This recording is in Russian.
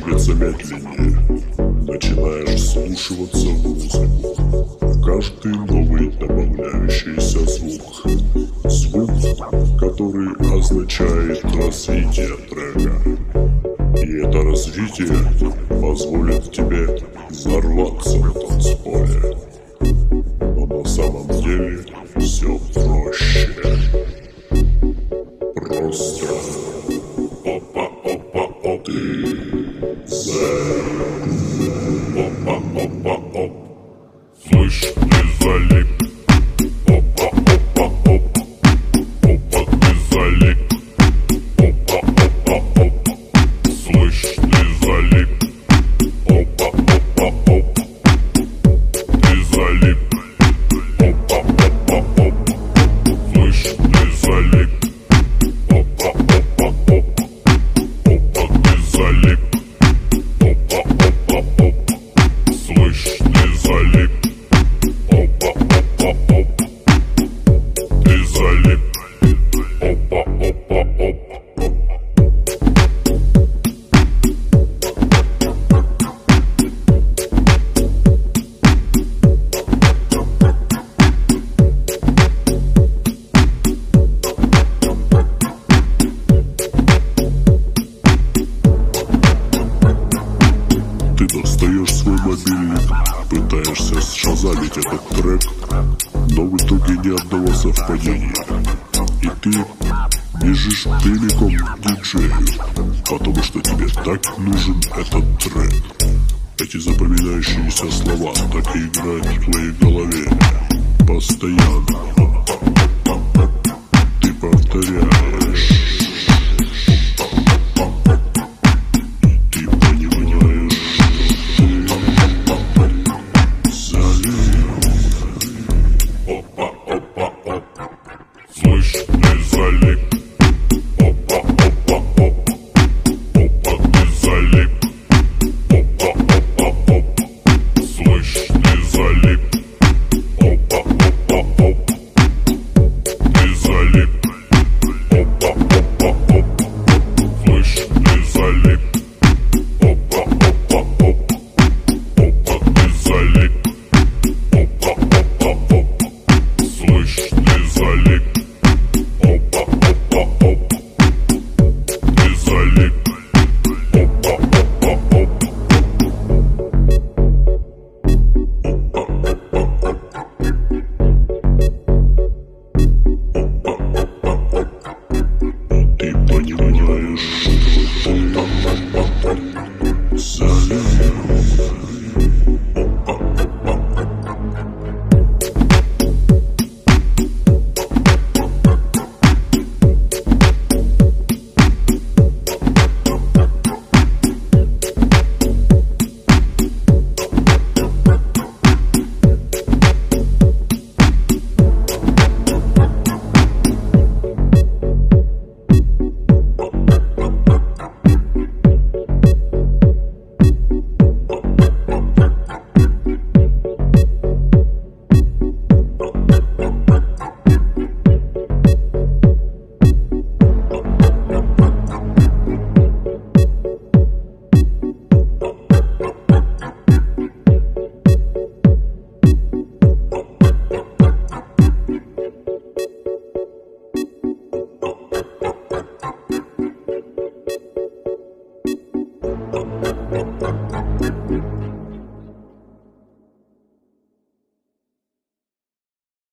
двигаться медленнее. Начинаешь вслушиваться в музыку, в каждый новый добавляющийся звук. Звук, который означает развитие трека. И это развитие позволит тебе взорваться в танцполе. Но на самом деле все проще. Просто опа-опа-оп. Ты опа-опа-оп. Слышь, ты залип. Опа-опа-оп. Опа, ты залип. Опа-опа-оп. Слышь, ты залип. Опа-опа-оп. Ты залип. Опа-опа-оп. Слышь, ты залип. Опа-опа-оп. Опа, ты залип. Опа-опа-оп. Слышь, ты залип. Опа-опа-оп. Ты залип. Опа-опа-оп. Ты достаешь свой мобильник, пытаешься сшазамить этот трек, но в итоге ни одного совпадения. И ты бежишь прямиком к диджею, потому что тебе так нужен этот трек. Эти запоминающиеся слова так и играют в твоей голове постоянно. Ты повторяешь. Слышь, ты залип. Опа-опа-оп. Опа, ты залип. Опа-опа-оп. Слышь, ты залип. Опа-опа-оп. Ты залип. Опа-опа-оп. Слышь, ты залип. Опа-опа-оп. Опа, ты залип. Опа-опа-оп. Слышь, ты залип. Опа-опа-оп. Ты залип. Опа-опа-оп. Ты понимаешь, что ты залип. Up.